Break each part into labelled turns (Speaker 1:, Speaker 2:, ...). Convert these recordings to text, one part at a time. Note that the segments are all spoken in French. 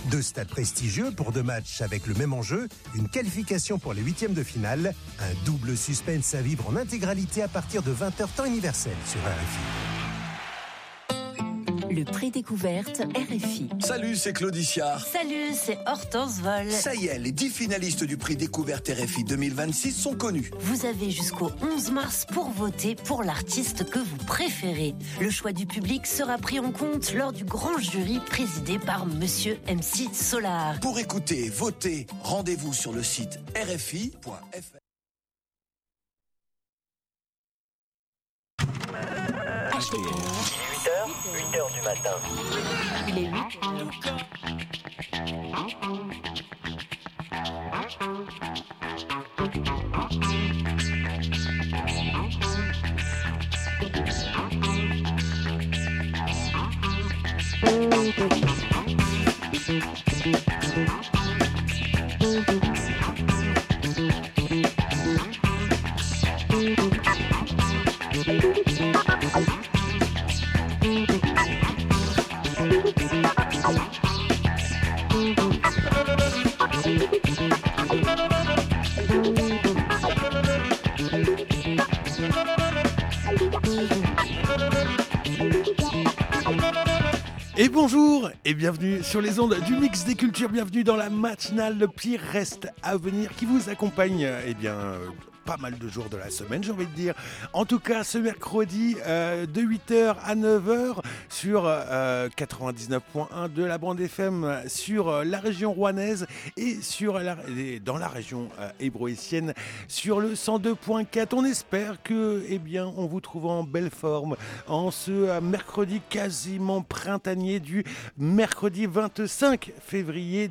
Speaker 1: 2 stades prestigieux pour 2 matchs avec le même enjeu, une qualification pour les 8e de finale, un double suspense à vivre en intégralité à partir de 20h temps universel sur RFI.
Speaker 2: Le prix découverte RFI.
Speaker 3: Salut, c'est Claudicia.
Speaker 2: Salut, c'est Hortense Vol.
Speaker 3: Ça y est, les 10 finalistes du prix découverte RFI 2026 sont connus.
Speaker 2: Vous avez jusqu'au 11 mars pour voter pour l'artiste que vous préférez. Le choix du public sera pris en compte lors du grand jury présidé par Monsieur MC Solar.
Speaker 3: Pour écouter, voter, rendez-vous sur le site rfi.fr.
Speaker 2: HDR.
Speaker 4: 8h du matin.
Speaker 2: Il est 8.
Speaker 5: Et bonjour et bienvenue sur les ondes du Mix des Cultures, bienvenue dans la matinale Le Pire Reste à Venir qui vous accompagne pas mal de jours de la semaine, j'ai envie de dire. En tout cas, ce mercredi de 8h à 9h sur 99.1 de la bande FM sur la région rouennaise et dans la région hébroïcienne sur le 102.4. On espère que, on vous trouve en belle forme en ce mercredi quasiment printanier du mercredi 25 février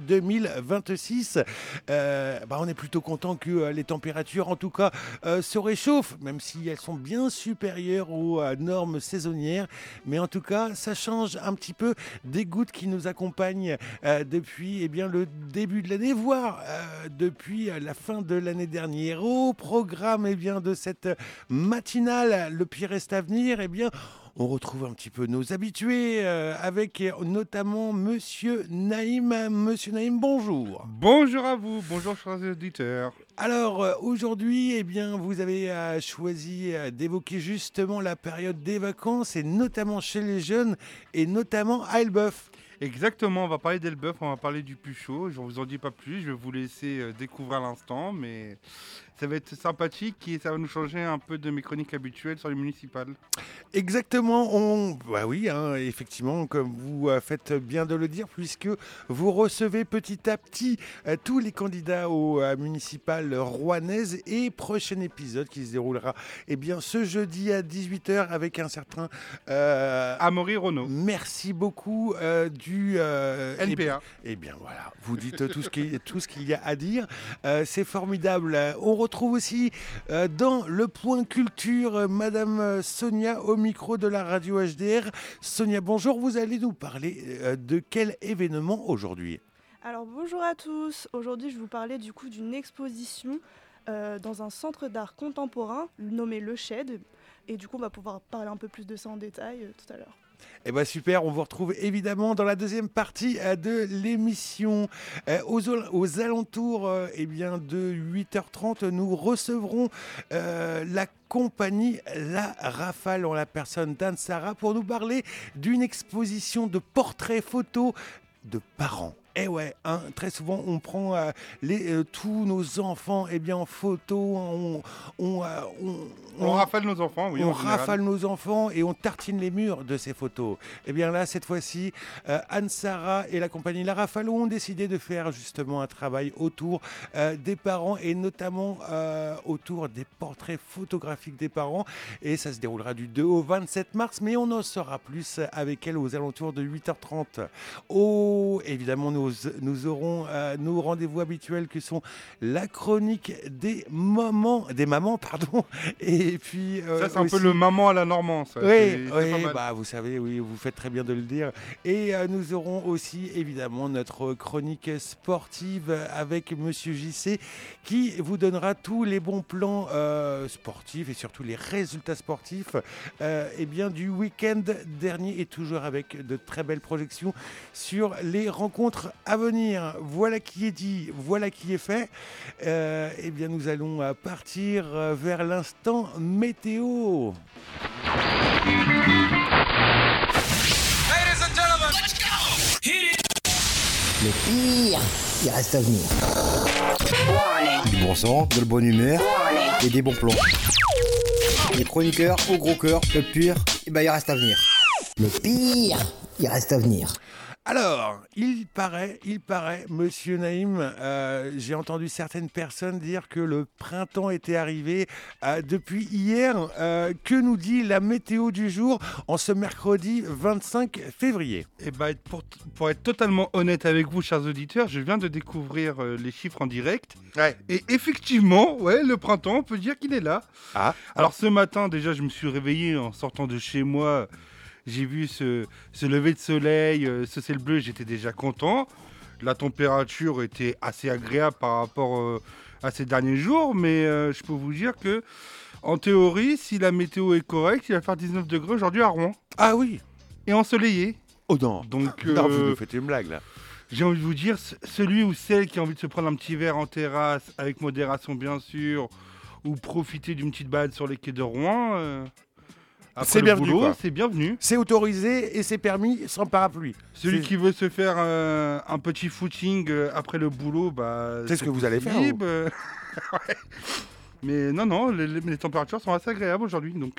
Speaker 5: 2026. On est plutôt content que les températures, en tout cas, se réchauffent, même si elles sont bien supérieures aux normes saisonnières. Mais en tout cas, ça change un petit peu des gouttes qui nous accompagnent depuis le début de l'année, voire depuis la fin de l'année dernière. Au programme de cette matinale, Le Pire Reste à Venir, on retrouve un petit peu nos habitués avec notamment Monsieur Naïm. Monsieur Naïm, bonjour.
Speaker 6: Bonjour à vous, bonjour chers auditeurs.
Speaker 5: Alors aujourd'hui, vous avez choisi d'évoquer justement la période des vacances et notamment chez les jeunes et notamment à Elbeuf.
Speaker 6: Exactement, on va parler d'Elbeuf, on va parler du Puchot. Je ne vous en dis pas plus, je vais vous laisser découvrir à l'instant, mais ça va être sympathique et ça va nous changer un peu de mes chroniques habituelles sur les municipales.
Speaker 5: Exactement, effectivement, comme vous faites bien de le dire, puisque vous recevez petit à petit tous les candidats aux municipales rouennaises et prochain épisode qui se déroulera ce jeudi à 18h avec un certain
Speaker 6: Amaury Renaud.
Speaker 5: Merci beaucoup du
Speaker 6: NPA.
Speaker 5: Voilà, vous dites tout ce qu'il y a à dire. C'est formidable. On retrouve aussi dans le point culture Madame Sonia au micro de la radio HDR. Sonia, bonjour. Vous allez nous parler de quel événement aujourd'hui ?
Speaker 7: Alors bonjour à tous. Aujourd'hui, je vais vous parler d'une exposition dans un centre d'art contemporain nommé Le Shed. Et on va pouvoir parler un peu plus de ça en détail tout à l'heure.
Speaker 5: Super, on vous retrouve évidemment dans la deuxième partie de l'émission. Aux alentours de 8h30, nous recevrons la compagnie La Rafale en la personne d'Anne-Sara pour nous parler d'une exposition de portraits photos de parents. Très souvent on prend tous nos enfants en photo,
Speaker 6: on rafale nos enfants, oui.
Speaker 5: On rafale nos enfants et on tartine les murs de ces photos. Là, cette fois-ci, Anne-Sara et la compagnie La Rafale ont décidé de faire justement un travail autour des parents et notamment autour des portraits photographiques des parents. Et ça se déroulera du 2 au 27 mars, mais on en saura plus avec elle aux alentours de 8h30. Évidemment, nous aurons nos rendez-vous habituels que sont la chronique des mamans, et puis
Speaker 6: ça c'est un peu le maman à la Normand, ça.
Speaker 5: Vous savez, oui, vous faites très bien de le dire. Et nous aurons aussi évidemment notre chronique sportive avec Monsieur JC qui vous donnera tous les bons plans sportifs et surtout les résultats sportifs du week-end dernier, et toujours avec de très belles projections sur les rencontres à venir. Voilà qui est dit, voilà qui est fait. Eh bien, nous allons partir vers l'instant météo.
Speaker 8: Le pire, il reste à venir.
Speaker 9: Du bon sang, de la bonne humeur et des bons plans. Les chroniqueurs au gros cœur, le pire, il reste à venir.
Speaker 8: Le pire, il reste à venir.
Speaker 5: Alors, il paraît, Monsieur Naïm, j'ai entendu certaines personnes dire que le printemps était arrivé depuis hier. Que nous dit la météo du jour en ce mercredi 25 février ?
Speaker 6: Eh ben, pour être totalement honnête avec vous, chers auditeurs, je viens de découvrir les chiffres en direct.
Speaker 5: Ouais.
Speaker 6: Et effectivement, le printemps, on peut dire qu'il est là.
Speaker 5: Ah.
Speaker 6: Alors ce matin, déjà, je me suis réveillé en sortant de chez moi. J'ai vu ce lever de soleil, ce ciel bleu, j'étais déjà content. La température était assez agréable par rapport à ces derniers jours, mais je peux vous dire que, en théorie, si la météo est correcte, il va faire 19 degrés aujourd'hui à Rouen.
Speaker 5: Ah oui.
Speaker 6: Et ensoleillé.
Speaker 5: Oh non.
Speaker 6: Donc,
Speaker 5: non, vous nous faites une blague là.
Speaker 6: J'ai envie de vous dire, celui ou celle qui a envie de se prendre un petit verre en terrasse, avec modération bien sûr, ou profiter d'une petite balade sur les quais de Rouen...
Speaker 5: c'est bienvenu,
Speaker 6: boulot,
Speaker 5: quoi.
Speaker 6: C'est bienvenu.
Speaker 5: C'est autorisé et c'est permis sans parapluie.
Speaker 6: Celui qui veut se faire un petit footing après le boulot,
Speaker 5: c'est ce que vous allez faire.
Speaker 6: Ouais. Mais non, les températures sont assez agréables aujourd'hui. Donc,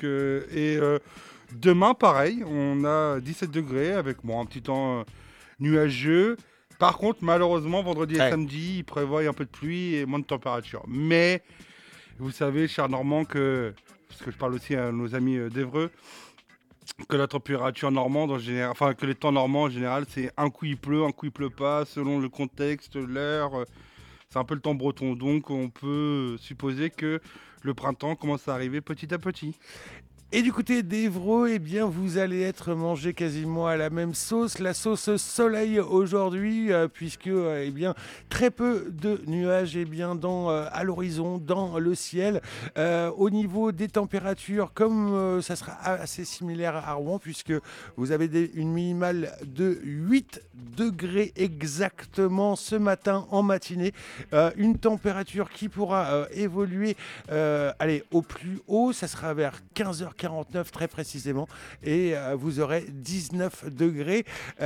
Speaker 6: demain, pareil, on a 17 degrés avec un petit temps nuageux. Par contre, malheureusement, vendredi et samedi, il prévoit un peu de pluie et moins de température. Mais vous savez, cher Normand, parce que je parle aussi à nos amis d'Évreux, que la température normande en général, enfin que les temps normands en général, c'est un coup il pleut pas, selon le contexte, l'heure, c'est un peu le temps breton. Donc on peut supposer que le printemps commence à arriver petit à petit.
Speaker 5: Et du côté d'Évreux, eh bien, vous allez être mangé quasiment à la même sauce, la sauce soleil aujourd'hui, puisque eh bien, très peu de nuages à l'horizon, dans le ciel. Au niveau des températures, comme ça sera assez similaire à Rouen, puisque vous avez une minimale de 8 degrés exactement ce matin en matinée. Une température qui pourra évoluer au plus haut, ça sera vers 15h49 très précisément, et vous aurez 19 degrés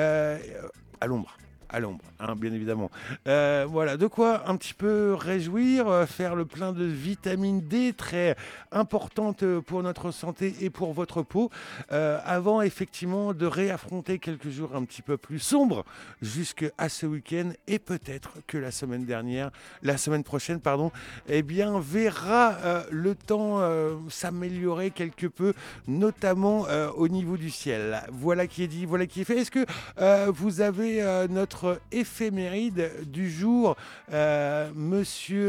Speaker 5: à l'ombre. Bien évidemment. Voilà, de quoi un petit peu réjouir, faire le plein de vitamine D, très importante pour notre santé et pour votre peau, avant effectivement de réaffronter quelques jours un petit peu plus sombres jusqu'à ce week-end, et peut-être que la semaine prochaine, eh bien, verra le temps s'améliorer quelque peu, notamment au niveau du ciel. Voilà qui est dit, voilà qui est fait. Est-ce que vous avez notre éphéméride du jour, monsieur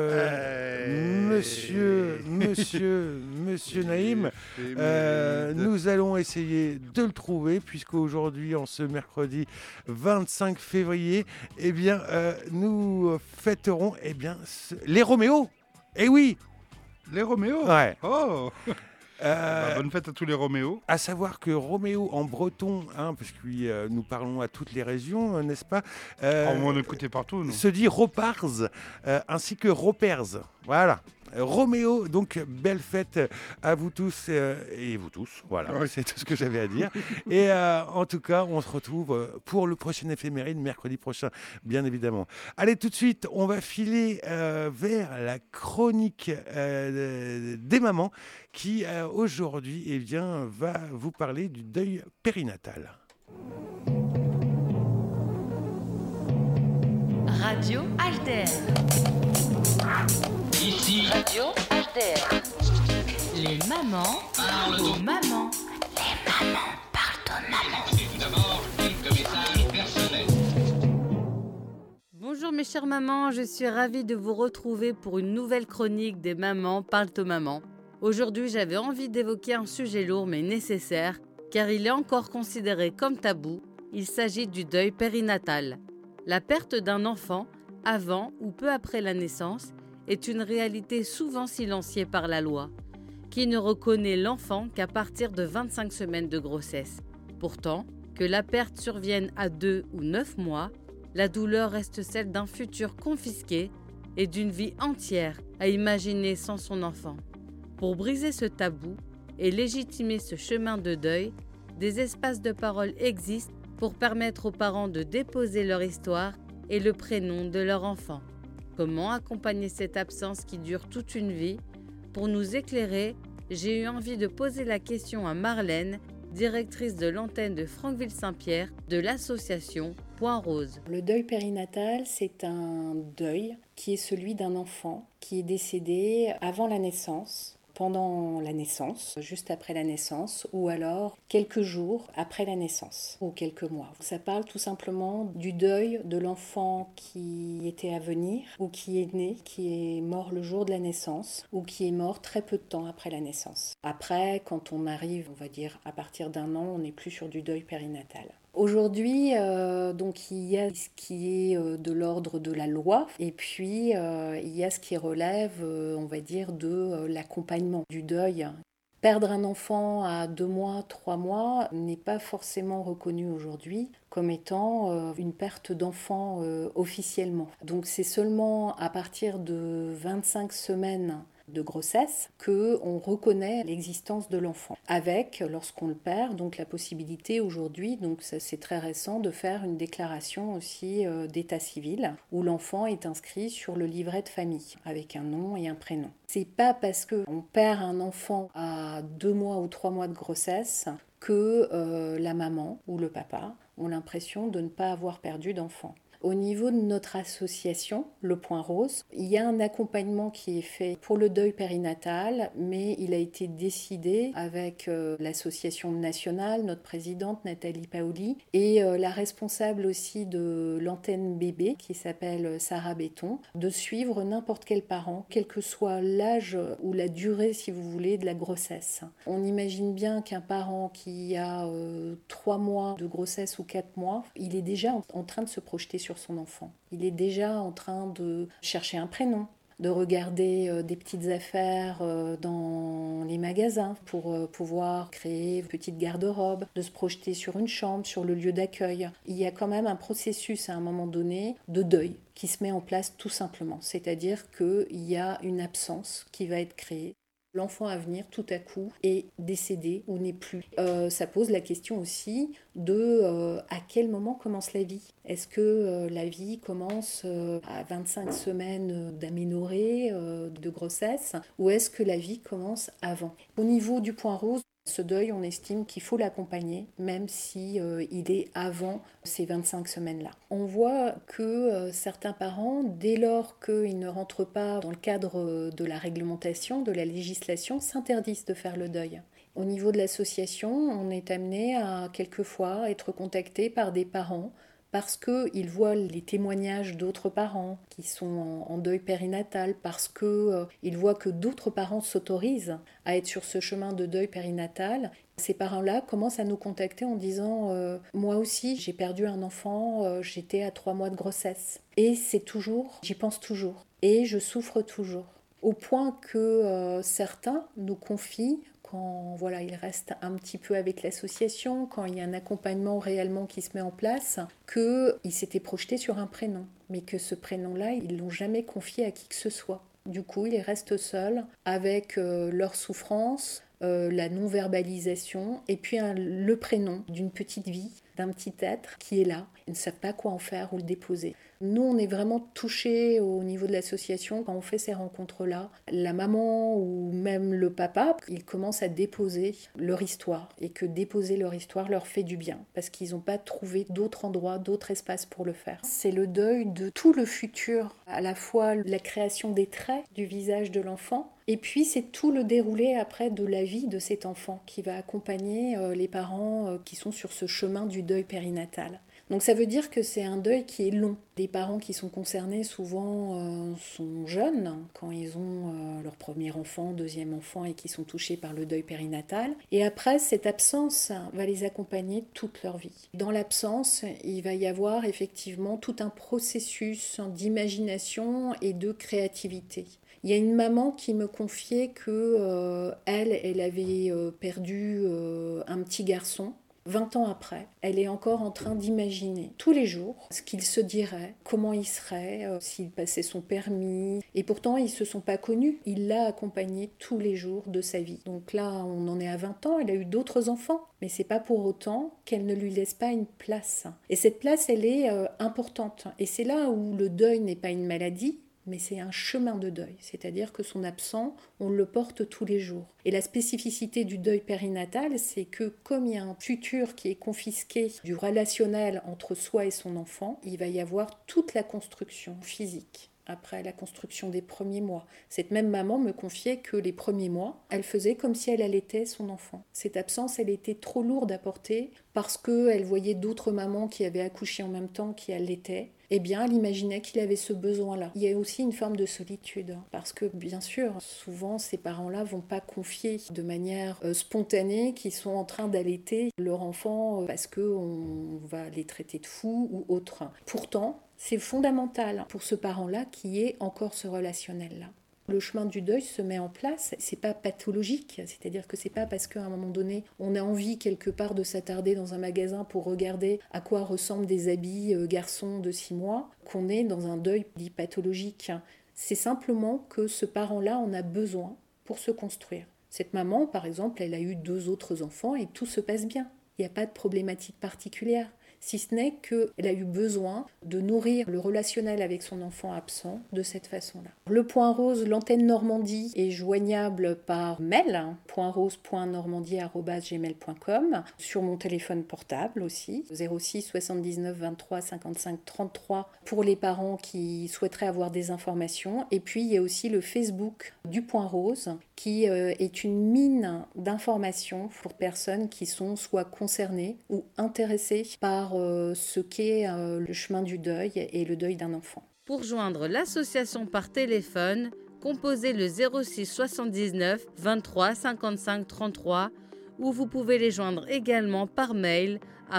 Speaker 5: Naïm? Nous allons essayer de le trouver, puisqu'aujourd'hui, en ce mercredi 25 février, eh bien, nous fêterons les Roméos. Eh oui,
Speaker 6: les Roméos.
Speaker 5: Ouais.
Speaker 6: Oh. Bonne fête à tous les Roméos.
Speaker 5: À savoir que Roméo en breton, parce que nous parlons à toutes les régions, n'est-ce pas,
Speaker 6: on écoutait partout, nous.
Speaker 5: se dit Ropars, ainsi que Ropers. Voilà. Roméo, donc belle fête à vous tous et vous tous. Voilà, c'est tout ce que j'avais à dire. Et en tout cas, on se retrouve pour le prochain éphéméride mercredi prochain, bien évidemment. Allez, tout de suite, on va filer vers la chronique des mamans qui aujourd'hui va vous parler du deuil périnatal.
Speaker 2: Radio Alter. Ici Radio Alter. Les mamans parlent aux mamans. Les mamans parlent aux mamans.
Speaker 10: Et tout d'abord, quelques messages personnels.
Speaker 11: Bonjour mes chères mamans, je suis ravie de vous retrouver pour une nouvelle chronique des mamans parlent aux mamans. Aujourd'hui, j'avais envie d'évoquer un sujet lourd mais nécessaire, car il est encore considéré comme tabou. Il s'agit du deuil périnatal. La perte d'un enfant, avant ou peu après la naissance, est une réalité souvent silenciée par la loi, qui ne reconnaît l'enfant qu'à partir de 25 semaines de grossesse. Pourtant, que la perte survienne à 2 ou 9 mois, la douleur reste celle d'un futur confisqué et d'une vie entière à imaginer sans son enfant. Pour briser ce tabou et légitimer ce chemin de deuil, des espaces de parole existent pour permettre aux parents de déposer leur histoire et le prénom de leur enfant. Comment accompagner cette absence qui dure toute une vie? Pour nous éclairer, j'ai eu envie de poser la question à Marlène, directrice de l'antenne de Franqueville-Saint-Pierre de l'association Point Rose.
Speaker 12: Le deuil périnatal, c'est un deuil qui est celui d'un enfant qui est décédé avant la naissance, pendant la naissance, juste après la naissance, ou alors quelques jours après la naissance, ou quelques mois. Ça parle tout simplement du deuil de l'enfant qui était à venir, ou qui est né, qui est mort le jour de la naissance, ou qui est mort très peu de temps après la naissance. Après, quand on arrive, on va dire, à partir d'1 an, on n'est plus sur du deuil périnatal. Aujourd'hui, donc il y a ce qui est de l'ordre de la loi et puis il y a ce qui relève, on va dire, de l'accompagnement du deuil. Perdre un enfant à 2 mois, 3 mois n'est pas forcément reconnu aujourd'hui comme étant une perte d'enfant officiellement. Donc c'est seulement à partir de 25 semaines de grossesse qu'on reconnaît l'existence de l'enfant. Avec, lorsqu'on le perd, donc la possibilité aujourd'hui, donc ça c'est très récent, de faire une déclaration aussi d'état civil où l'enfant est inscrit sur le livret de famille avec un nom et un prénom. C'est pas parce qu'on perd un enfant à 2 mois ou 3 mois de grossesse que la maman ou le papa ont l'impression de ne pas avoir perdu d'enfant. Au niveau de notre association, le Point Rose, il y a un accompagnement qui est fait pour le deuil périnatal, mais il a été décidé avec l'association nationale, notre présidente Nathalie Paoli, et la responsable aussi de l'antenne bébé, qui s'appelle Sarah Béton, de suivre n'importe quel parent, quel que soit l'âge ou la durée, si vous voulez, de la grossesse. On imagine bien qu'un parent qui a 3 mois de grossesse ou 4 mois, il est déjà en train de se projeter sur son enfant. Il est déjà en train de chercher un prénom, de regarder des petites affaires dans les magasins pour pouvoir créer une petite garde-robe, de se projeter sur une chambre, sur le lieu d'accueil. Il y a quand même un processus à un moment donné de deuil qui se met en place tout simplement. C'est-à-dire qu'il y a une absence qui va être créée. L'enfant à venir, tout à coup, est décédé ou n'est plus. Ça pose la question aussi de à quel moment commence la vie. Est-ce que la vie commence à 25 semaines d'aménorrhée, de grossesse, ou est-ce que la vie commence avant? Au niveau du Point Rose, ce deuil, on estime qu'il faut l'accompagner, même si il est avant ces 25 semaines-là. On voit que certains parents, dès lors qu'ils ne rentrent pas dans le cadre de la réglementation, de la législation, s'interdisent de faire le deuil. Au niveau de l'association, on est amené à quelquefois être contacté par des parents parce qu'ils voient les témoignages d'autres parents qui sont en deuil périnatal, parce qu'ils voient que d'autres parents s'autorisent à être sur ce chemin de deuil périnatal. Ces parents-là commencent à nous contacter en disant « Moi aussi, j'ai perdu un enfant, j'étais à 3 mois de grossesse. Et c'est toujours, j'y pense toujours. Et je souffre toujours. » Au point que certains nous confient, quand voilà, ils restent un petit peu avec l'association, quand il y a un accompagnement réellement qui se met en place, qu'ils s'étaient projetés sur un prénom, mais que ce prénom-là, ils ne l'ont jamais confié à qui que ce soit. Du coup, ils restent seuls avec leur souffrance, la non-verbalisation, et puis le prénom d'une petite vie, d'un petit être qui est là. Ils ne savent pas quoi en faire ou le déposer. Nous, on est vraiment touchés au niveau de l'association quand on fait ces rencontres-là. La maman ou même le papa, ils commencent à déposer leur histoire et que déposer leur histoire leur fait du bien parce qu'ils n'ont pas trouvé d'autres endroits, d'autres espaces pour le faire. C'est le deuil de tout le futur, à la fois la création des traits du visage de l'enfant et puis c'est tout le déroulé après de la vie de cet enfant qui va accompagner les parents qui sont sur ce chemin du deuil périnatal. Donc ça veut dire que c'est un deuil qui est long. Les parents qui sont concernés souvent sont jeunes quand ils ont leur premier enfant, deuxième enfant et qui sont touchés par le deuil périnatal. Et après, cette absence va les accompagner toute leur vie. Dans l'absence, il va y avoir effectivement tout un processus d'imagination et de créativité. Il y a une maman qui me confiait que elle avait perdu un petit garçon 20 ans après, elle est encore en train d'imaginer tous les jours ce qu'il se dirait, comment il serait, s'il passait son permis. Et pourtant, ils ne se sont pas connus. Il l'a accompagnée tous les jours de sa vie. Donc là, on en est à 20 ans, elle a eu d'autres enfants. Mais c'est pas pour autant qu'elle ne lui laisse pas une place. Et cette place, elle est importante. Et c'est là où le deuil n'est pas une maladie, mais c'est un chemin de deuil, c'est-à-dire que son absent, on le porte tous les jours. Et la spécificité du deuil périnatal, c'est que comme il y a un futur qui est confisqué du relationnel entre soi et son enfant, il va y avoir toute la construction physique. Après la construction des premiers mois. Cette même maman me confiait que les premiers mois, elle faisait comme si elle allaitait son enfant. Cette absence, elle était trop lourde à porter parce qu'elle voyait d'autres mamans qui avaient accouché en même temps qui allaitaient. Eh bien, elle imaginait qu'il avait ce besoin-là. Il y a aussi une forme de solitude, parce que, bien sûr, souvent, ces parents-là vont pas confier de manière spontanée qu'ils sont en train d'allaiter leur enfant parce qu'on va les traiter de fous ou autre. Pourtant, c'est fondamental pour ce parent-là qui ait encore ce relationnel-là. Le chemin du deuil se met en place, c'est pas pathologique, c'est-à-dire que c'est pas parce qu'à un moment donné, on a envie quelque part de s'attarder dans un magasin pour regarder à quoi ressemblent des habits garçons de 6 mois, qu'on est dans un deuil dit pathologique. C'est simplement que ce parent-là en a besoin pour se construire. Cette maman, par exemple, elle a eu 2 autres enfants et tout se passe bien. Il n'y a pas de problématique particulière. Si ce n'est qu'elle a eu besoin de nourrir le relationnel avec son enfant absent de cette façon-là. Le Point Rose, l'antenne Normandie, est joignable par mail, pointrose.normandie@gmail.com, sur mon téléphone portable aussi, 06 79 23 55 33 pour les parents qui souhaiteraient avoir des informations. Et puis il y a aussi le Facebook du Point Rose, qui est une mine d'informations pour personnes qui sont soit concernées ou intéressées par ce qu'est le chemin du deuil et le deuil d'un enfant.
Speaker 11: Pour joindre l'association par téléphone, composez le 06 79 23 55 33 ou vous pouvez les joindre également par mail à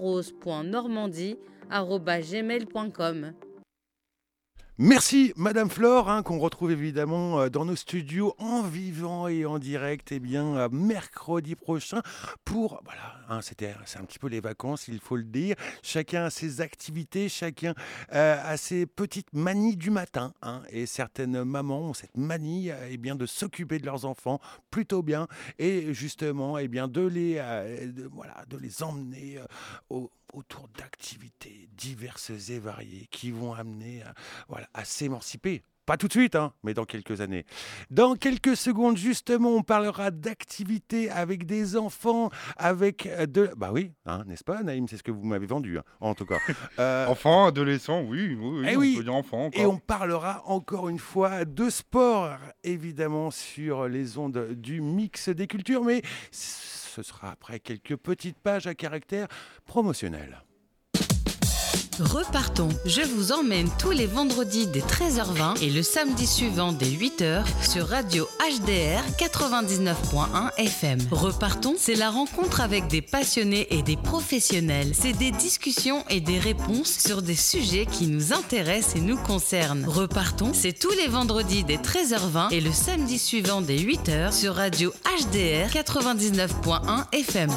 Speaker 11: pointrose.normandie@gmail.com.
Speaker 5: Merci Madame Flore, qu'on retrouve évidemment dans nos studios en vivant et en direct mercredi prochain pour, c'est un petit peu les vacances, il faut le dire, chacun a ses activités, chacun a ses petites manies du matin, et certaines mamans ont cette manie de s'occuper de leurs enfants plutôt bien et justement de les emmener autour d'activités diverses et variées qui vont amener à s'émanciper. Pas tout de suite, mais dans quelques années. Dans quelques secondes, justement, on parlera d'activités avec des enfants, avec de... Bah oui, n'est-ce pas, Naïm? C'est ce que vous m'avez vendu, en tout cas.
Speaker 6: Enfants, adolescents, oui, on peut dire enfants.
Speaker 5: Et on parlera encore une fois de sport, évidemment, sur les ondes du mix des cultures, mais ce sera après quelques petites pages à caractère promotionnel.
Speaker 13: Repartons. Je vous emmène tous les vendredis dès 13h20 et le samedi suivant dès 8h sur Radio HDR 99.1 FM. Repartons, c'est la rencontre avec des passionnés et des professionnels. C'est des discussions et des réponses sur des sujets qui nous intéressent et nous concernent. Repartons, c'est tous les vendredis dès 13h20 et le samedi suivant dès 8h sur Radio HDR 99.1 FM.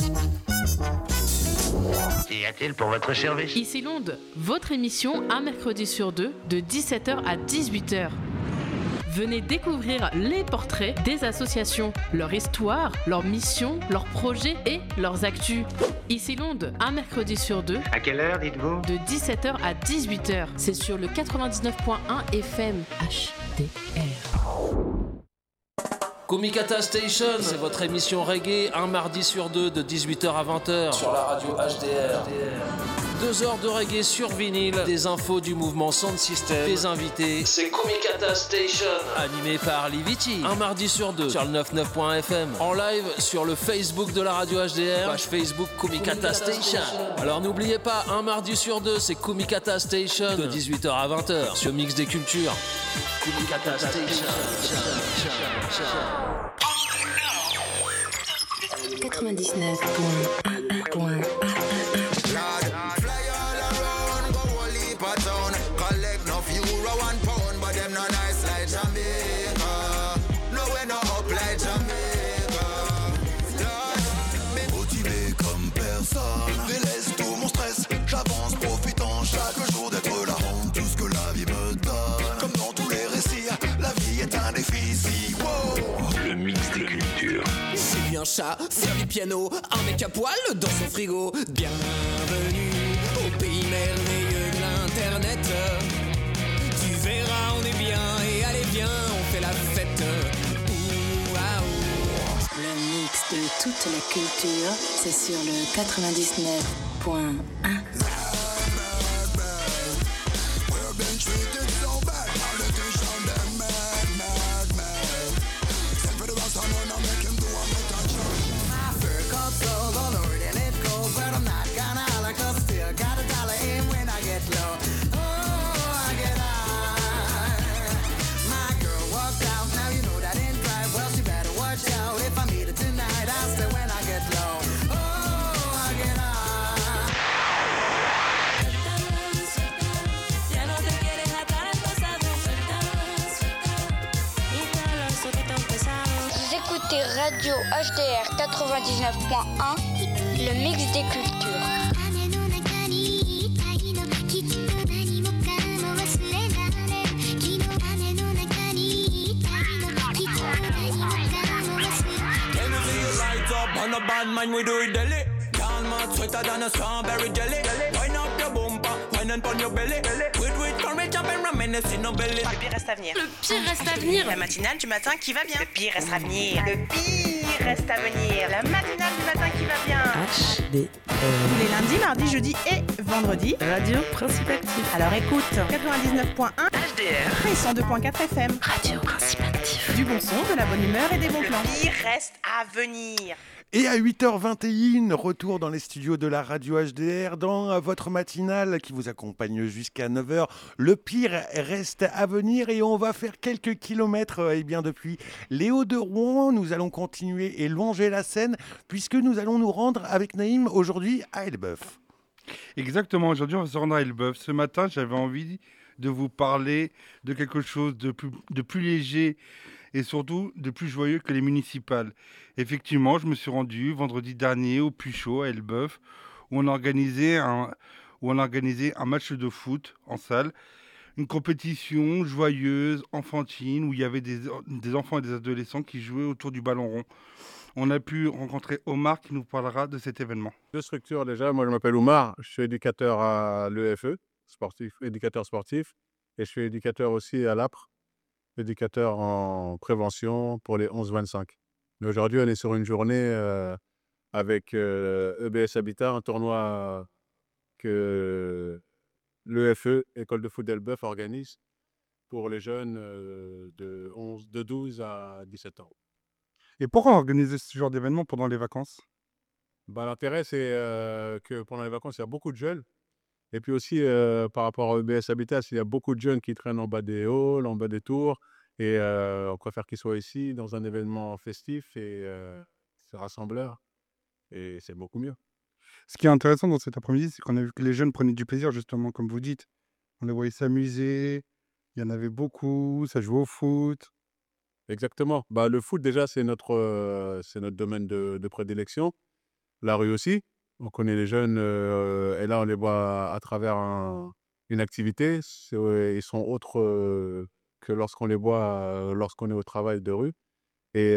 Speaker 14: Qu'y a-t-il pour votre service?
Speaker 15: Ici Londres, votre émission un mercredi sur 2 de 17h à 18h. Venez découvrir les portraits des associations, leur histoire, leurs missions, leurs projets et leurs actus. Ici Londres, un mercredi sur 2.
Speaker 14: À quelle heure, dites-vous?
Speaker 15: De 17h à 18h. C'est sur le 99.1 FM HDR.
Speaker 16: Kumikata Station, c'est votre émission reggae, un mardi sur 2 de 18h à 20h sur la radio HDR. 2 heures de reggae sur vinyle, des infos du mouvement Sound System, des invités. C'est Kumikata Station, animé par Liviti. Un mardi sur 2 sur le 99.fm. En live sur le Facebook de la radio HDR, page Facebook Kumikata Station. Alors n'oubliez pas, un mardi sur 2, c'est Kumikata Station de 18h à 20h sur Mix des Cultures. Kumikata Station.
Speaker 13: 99.1.
Speaker 17: Motivé comme père. chat sur du piano, un mec à poil dans son frigo. Bienvenue au pays merveilleux de l'internet. Tu verras, on est bien et allez viens, on fait la fête.
Speaker 18: Le mix de toute la culture, c'est sur le 99.1.
Speaker 19: Radio HDR 99.1, le mix des cultures.
Speaker 17: On a bad man, we do it daily. Can't man sweeter than a strawberry jelly. Wind up your bumper, wind up on your belly. With courage up and reminisce in no belly.
Speaker 20: Le pire reste à venir.
Speaker 15: Le pire reste à venir.
Speaker 20: La matinale du matin qui va bien. Le pire reste à venir. Le pire reste à venir. La matinale du matin qui va bien.
Speaker 21: HDR.
Speaker 20: Les lundis, mardis, jeudis et vendredis.
Speaker 21: Radio Principe Actif.
Speaker 20: Alors écoute, 99.1 HDR et 102.4 FM.
Speaker 21: Radio Principe Actif.
Speaker 20: Du bon son, de la bonne humeur et des bons plans. Le pire reste à venir.
Speaker 5: Et à 8h21, retour dans les studios de la radio HDR dans votre matinale qui vous accompagne jusqu'à 9h. Le pire reste à venir et on va faire quelques kilomètres depuis les Hauts-de-Rouen. Nous allons continuer et longer la Seine puisque nous allons nous rendre avec Naïm aujourd'hui à Elbeuf.
Speaker 6: Exactement, aujourd'hui on va se rendre à Elbeuf. Ce matin j'avais envie de vous parler de quelque chose de plus léger et surtout de plus joyeux que les municipales. Effectivement, je me suis rendu vendredi dernier au Puchot à Elbeuf où on a organisé un match de foot en salle, une compétition joyeuse, enfantine, où il y avait des enfants et des adolescents qui jouaient autour du ballon rond. On a pu rencontrer Omar qui nous parlera de cet événement.
Speaker 22: Deux structures déjà, moi je m'appelle Omar, je suis éducateur à l'EFE, éducateur sportif, et je suis éducateur aussi à l'APRE, éducateur en prévention pour les 11-25. Mais aujourd'hui, on est sur une journée avec EBS Habitat, un tournoi que l'EFE, École de foot d'Elbeuf, organise pour les jeunes de 12 à 17 ans.
Speaker 6: Et pourquoi organiser ce genre d'événement pendant les vacances ?
Speaker 22: L'intérêt, c'est que pendant les vacances, il y a beaucoup de jeunes. Et puis aussi, par rapport à EBS Habitat, il y a beaucoup de jeunes qui traînent en bas des halls, en bas des tours. Et on préfère qu'ils soient ici dans un événement festif et c'est rassembleur. Et c'est beaucoup mieux.
Speaker 6: Ce qui est intéressant dans cet après-midi, c'est qu'on a vu que les jeunes prenaient du plaisir, justement, comme vous dites. On les voyait s'amuser, il y en avait beaucoup, ça jouait au foot.
Speaker 22: Exactement. Le foot, déjà, c'est notre domaine de prédilection. La rue aussi. On connaît les jeunes et là, on les voit à travers une activité. Ils sont autres que lorsqu'on les voit lorsqu'on est au travail de rue. Et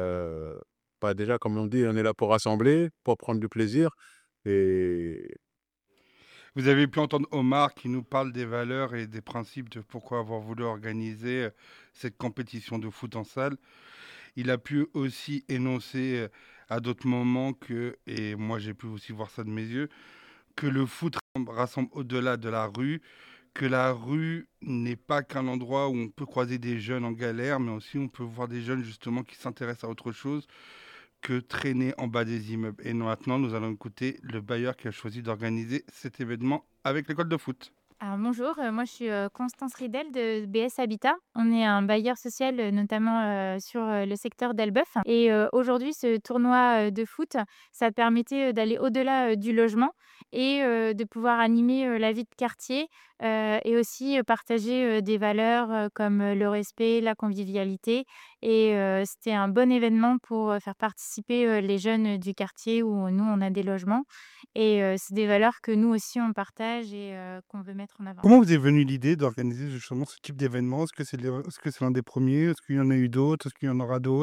Speaker 22: déjà, comme on dit, on est là pour rassembler, pour prendre du plaisir. Et
Speaker 6: vous avez pu entendre Omar qui nous parle des valeurs et des principes de pourquoi avoir voulu organiser cette compétition de foot en salle. Il a pu aussi énoncer à d'autres moments et moi j'ai pu aussi voir ça de mes yeux, que le foot rassemble au-delà de la rue, que la rue n'est pas qu'un endroit où on peut croiser des jeunes en galère, mais aussi on peut voir des jeunes justement qui s'intéressent à autre chose que traîner en bas des immeubles. Et maintenant, nous allons écouter le bailleur qui a choisi d'organiser cet événement avec l'école de foot.
Speaker 23: Alors, bonjour, moi je suis Constance Ridel de BS Habitat. On est un bailleur social notamment sur le secteur d'Elbeuf. Et aujourd'hui, ce tournoi de foot, ça permettait d'aller au-delà du logement et de pouvoir animer la vie de quartier et aussi partager des valeurs comme le respect, la convivialité. Et c'était un bon événement pour faire participer les jeunes du quartier où nous, on a des logements. Et c'est des valeurs que nous aussi, on partage et qu'on veut mettre en avant.
Speaker 6: Comment vous est venue l'idée d'organiser justement ce type d'événement ? Est-ce que c'est l'un des premiers ? Est-ce qu'il y en a eu d'autres ? Est-ce qu'il y en aura d'autres ?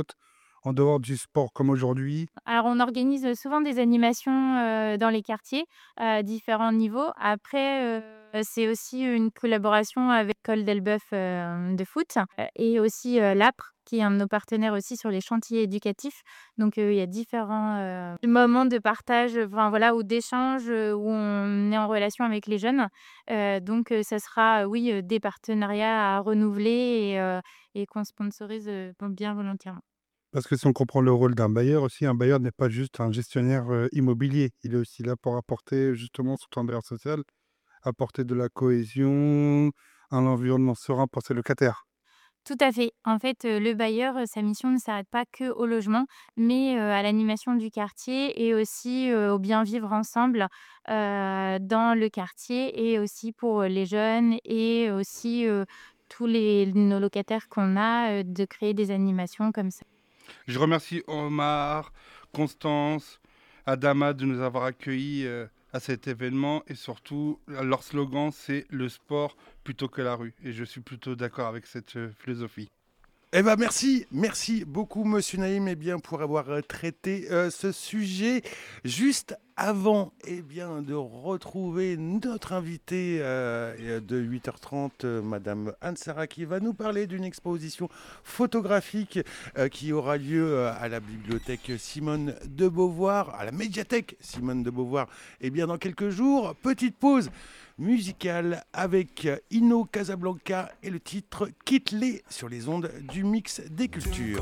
Speaker 6: en dehors du sport comme aujourd'hui?
Speaker 23: Alors, on organise souvent des animations dans les quartiers à différents niveaux. Après, c'est aussi une collaboration avec l'école d'Elbeuf de foot et aussi l'APRE, qui est un de nos partenaires aussi sur les chantiers éducatifs. Donc, il y a différents moments de partage, enfin, voilà, ou d'échange où on est en relation avec les jeunes. Donc, ça sera, oui, des partenariats à renouveler et qu'on sponsorise bien volontairement.
Speaker 6: Parce que si on comprend le rôle d'un bailleur aussi, un bailleur n'est pas juste un gestionnaire immobilier. Il est aussi là pour apporter justement son temps social, apporter de la cohésion, un environnement serein pour ses locataires.
Speaker 23: Tout à fait. En fait, le bailleur, sa mission ne s'arrête pas qu'au logement, mais à l'animation du quartier et aussi au bien vivre ensemble dans le quartier et aussi pour les jeunes et aussi tous nos locataires qu'on a, de créer des animations comme ça.
Speaker 6: Je remercie Omar, Constance, Adama de nous avoir accueillis à cet événement et surtout, leur slogan, c'est le sport plutôt que la rue. Et je suis plutôt d'accord avec cette philosophie.
Speaker 5: Eh ben merci beaucoup Monsieur Naïm pour avoir traité ce sujet. Juste avant de retrouver notre invitée de 8h30, Madame Anne-Sara, qui va nous parler d'une exposition photographique qui aura lieu à la bibliothèque Simone de Beauvoir, à la médiathèque Simone de Beauvoir, dans quelques jours. Petite pause musicale avec Inno Casablanca et le titre Quitte-les sur les ondes du mix des cultures.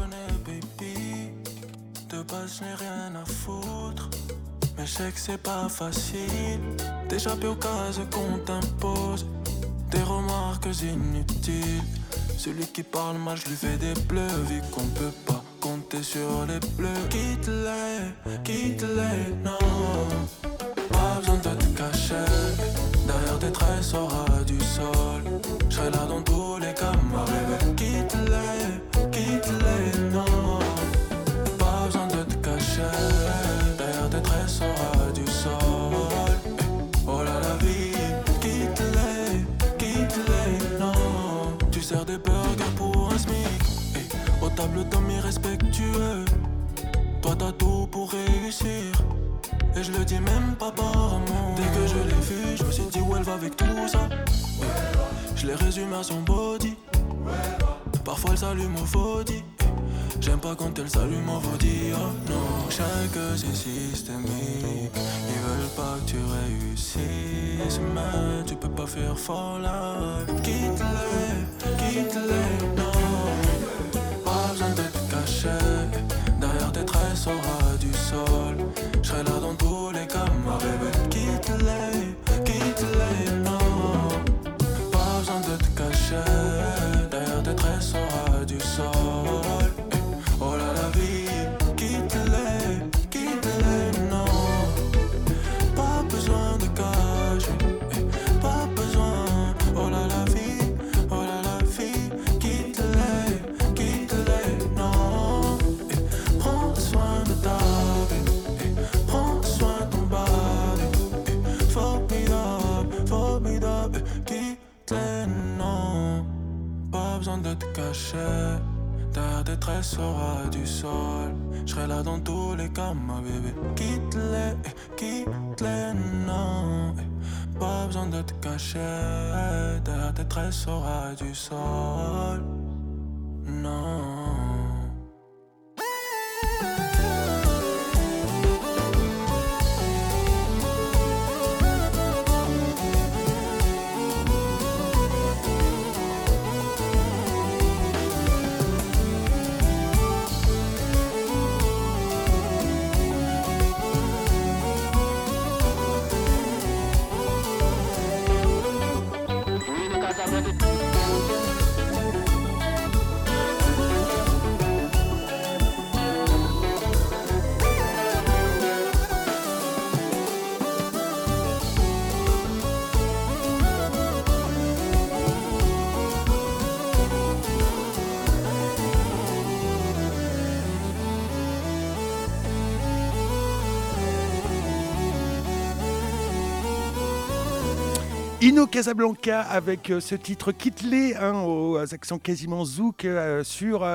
Speaker 1: De base, je n'ai rien à foutre, mais je sais que c'est pas facile d'échapper aux cases qu'on t'impose, des remarques inutiles. Celui qui parle mal, je lui fais des bleus, vu qu'on peut pas compter sur les bleus. Quitte-les, non, pas besoin de te cacher. Derrière tes tresses aura du sol. Je serai là dans tous les cas, ma bébé. Quitte-les, non. Pas besoin de te cacher. Derrière tes tresses aura du sol. Oh là la vie. Quitte-les, non. Tu sers des burgers pour un SMIC. Au table d'hommes irrespectueux. Toi t'as tout pour réussir. Et je le dis même pas par amour. Dès que je l'ai vue, je me suis dit où elle va avec tout ça. Ouais. Je l'ai résumé à son body. Parfois elle s'allume au faudi. J'aime pas quand elle s'allume au faudi. Oh non, je sais que c'est systémique. Ils veulent pas que tu réussisses, mais tu peux pas faire for life. Quitte-les, non. Pas besoin de te cacher. Derrière tes tresses aura du sol. Je serai là dans tous les cas, ma bébé. Quitte-les, non. Pas besoin de te cacher. Derrière tes tresses aura du sol. Oh là la vie. Quitte-les, non. Pas besoin de cacher. Pas besoin. Oh là la vie. Oh là la vie. Quitte-les, non. Prends soin de ta vie. Prends soin de ton body. Formidable. Quitte-les, non. Pas besoin de te cacher. Derrière tes tresses aura du sol. Je serai là dans tous les cas, ma bébé. Quitte-les, non. Pas besoin de te cacher. Derrière tes tresses aura du sol. Non.
Speaker 5: Inno Casablanca avec ce titre Quitte-les, aux accents quasiment zouk sur